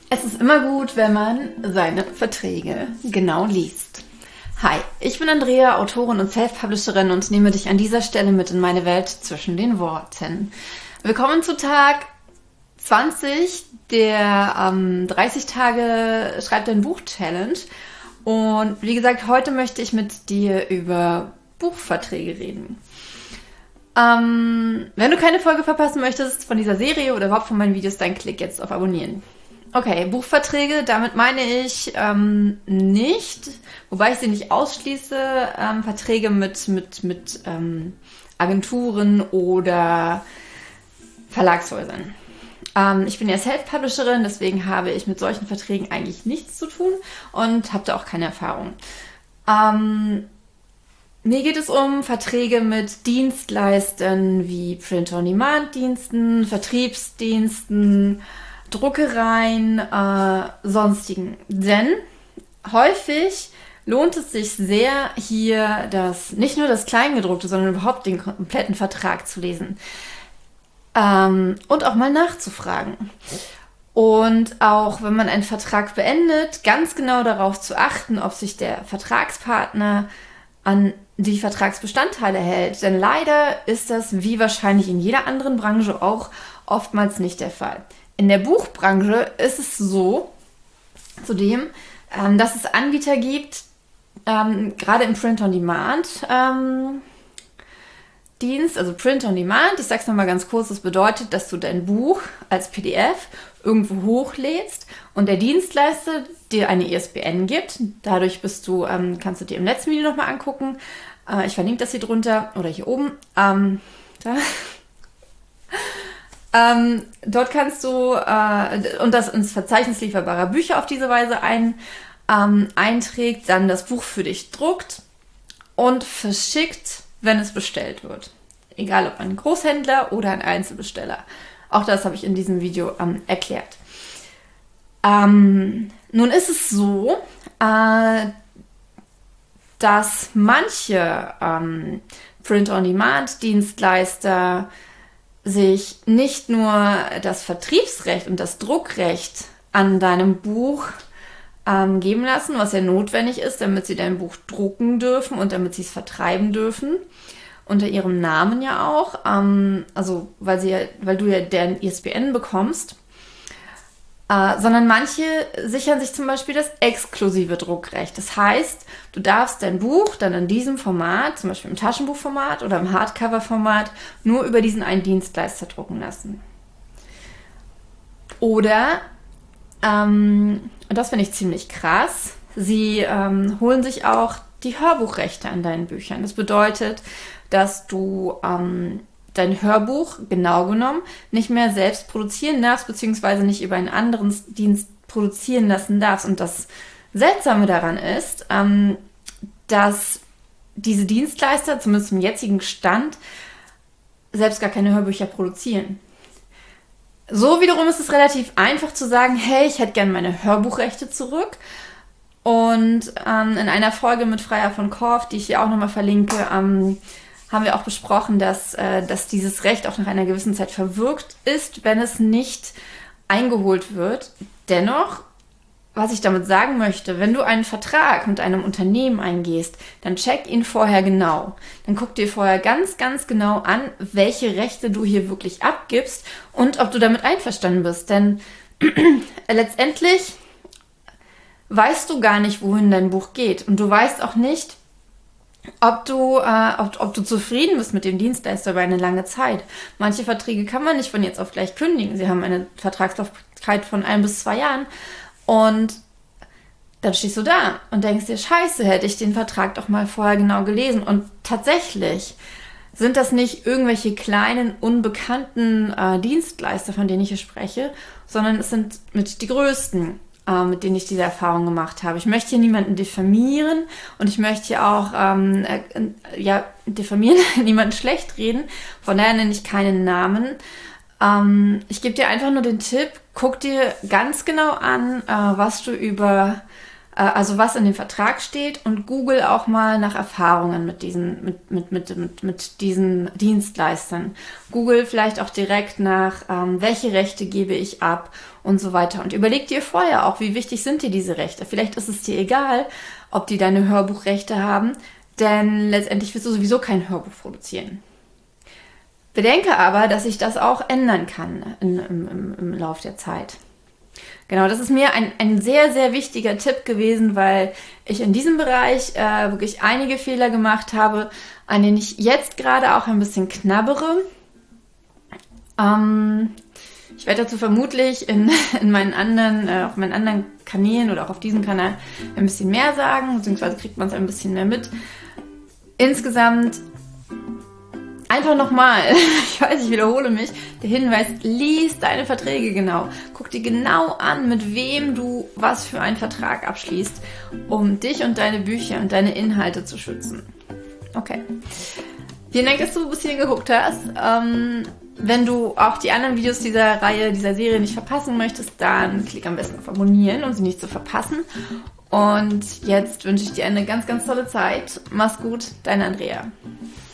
Es ist immer gut, wenn man seine Verträge genau liest. Hi, ich bin Andrea, Autorin und Self-Publisherin und nehme dich an dieser Stelle mit in meine Welt zwischen den Worten. Willkommen zu Tag 20 der 30 Tage Schreib dein Buch Challenge. Und wie gesagt, heute möchte ich mit dir über Buchverträge reden. Wenn du keine Folge verpassen möchtest von dieser Serie oder überhaupt von meinen Videos, dann klick jetzt auf Abonnieren. Okay, Buchverträge, damit meine ich nicht, wobei ich sie nicht ausschließe, Verträge mit Agenturen oder Verlagshäusern. Ich bin ja Self-Publisherin, deswegen habe ich mit solchen Verträgen eigentlich nichts zu tun und habe da auch keine Erfahrung. Mir geht es um Verträge mit Dienstleistern wie Print-on-Demand-Diensten, Vertriebsdiensten, Druckereien, sonstigen. Denn häufig lohnt es sich sehr, hier nicht nur das Kleingedruckte, sondern überhaupt den kompletten Vertrag zu lesen. Und auch mal nachzufragen. Und auch wenn man einen Vertrag beendet, ganz genau darauf zu achten, ob sich der Vertragspartner an die Vertragsbestandteile hält. Denn leider ist das, wie wahrscheinlich in jeder anderen Branche auch, oftmals nicht der Fall. In der Buchbranche ist es so, zudem, dass es Anbieter gibt, gerade im Print-on-Demand Dienst, also Print-on-Demand, ich sag's nochmal ganz kurz, das bedeutet, dass du dein Buch als PDF irgendwo hochlädst und der Dienstleister dir eine ISBN gibt. Dadurch kannst du dir im letzten Video nochmal angucken. Ich verlinke das hier drunter oder hier oben. Dort kannst du und das ins Verzeichnis lieferbarer Bücher auf diese Weise einträgt, dann das Buch für dich druckt und verschickt, wenn es bestellt wird. Egal ob ein Großhändler oder ein Einzelbesteller. Auch das habe ich in diesem Video erklärt. Nun ist es so, dass manche Print-on-Demand-Dienstleister sich nicht nur das Vertriebsrecht und das Druckrecht an deinem Buch geben lassen, was ja notwendig ist, damit sie dein Buch drucken dürfen und damit sie es vertreiben dürfen. Unter ihrem Namen ja auch, also weil du ja deren ISBN bekommst, sondern manche sichern sich zum Beispiel das exklusive Druckrecht. Das heißt, du darfst dein Buch dann in diesem Format, zum Beispiel im Taschenbuchformat oder im Hardcover-Format, nur über diesen einen Dienstleister drucken lassen. Oder, und das finde ich ziemlich krass, sie holen sich auch die Hörbuchrechte an deinen Büchern. Das bedeutet, dass du dein Hörbuch genau genommen nicht mehr selbst produzieren darfst, beziehungsweise nicht über einen anderen Dienst produzieren lassen darfst. Und das Seltsame daran ist, dass diese Dienstleister, zumindest zum jetzigen Stand, selbst gar keine Hörbücher produzieren. So wiederum ist es relativ einfach zu sagen, hey, ich hätte gerne meine Hörbuchrechte zurück. Und in einer Folge mit Freya von Korff, die ich hier auch nochmal verlinke, haben wir auch besprochen, dass dieses Recht auch nach einer gewissen Zeit verwirkt ist, wenn es nicht eingeholt wird. Dennoch, was ich damit sagen möchte, wenn du einen Vertrag mit einem Unternehmen eingehst, dann check ihn vorher genau. Dann guck dir vorher ganz, ganz genau an, welche Rechte du hier wirklich abgibst und ob du damit einverstanden bist. Denn letztendlich weißt du gar nicht, wohin dein Buch geht. Und du weißt auch nicht, ob du zufrieden bist mit dem Dienstleister über eine lange Zeit. Manche Verträge kann man nicht von jetzt auf gleich kündigen. Sie haben eine Vertragslaufzeit von 1 bis 2 Jahren. Und dann stehst du da und denkst dir, scheiße, hätte ich den Vertrag doch mal vorher genau gelesen. Und tatsächlich sind das nicht irgendwelche kleinen, unbekannten Dienstleister, von denen ich hier spreche, sondern es sind mit die größten, mit denen ich diese Erfahrung gemacht habe. Ich möchte hier niemanden diffamieren und ich möchte hier auch diffamieren, niemanden schlecht reden. Von daher nenne ich keinen Namen. Ich gebe dir einfach nur den Tipp, guck dir ganz genau an, was du über also was in dem Vertrag steht, und Google auch mal nach Erfahrungen mit diesen Dienstleistern. Google vielleicht auch direkt nach, welche Rechte gebe ich ab und so weiter. Und überleg dir vorher auch, wie wichtig sind dir diese Rechte. Vielleicht ist es dir egal, ob die deine Hörbuchrechte haben, denn letztendlich wirst du sowieso kein Hörbuch produzieren. Bedenke aber, dass sich das auch ändern kann im Lauf der Zeit. Genau, das ist mir ein sehr, sehr wichtiger Tipp gewesen, weil ich in diesem Bereich wirklich einige Fehler gemacht habe, an denen ich jetzt gerade auch ein bisschen knabbere. Ich werde dazu vermutlich in meinen anderen, auf meinen anderen Kanälen oder auch auf diesem Kanal ein bisschen mehr sagen, beziehungsweise kriegt man es ein bisschen mehr mit. Insgesamt einfach nochmal, ich weiß, ich wiederhole mich, der Hinweis: lies deine Verträge genau. Guck dir genau an, mit wem du was für einen Vertrag abschließt, um dich und deine Bücher und deine Inhalte zu schützen. Okay. Vielen Dank, dass du bis hierhin geguckt hast. Wenn du auch die anderen Videos dieser Reihe, dieser Serie nicht verpassen möchtest, dann klick am besten auf Abonnieren, um sie nicht zu verpassen. Und jetzt wünsche ich dir eine ganz, ganz tolle Zeit. Mach's gut, deine Andrea.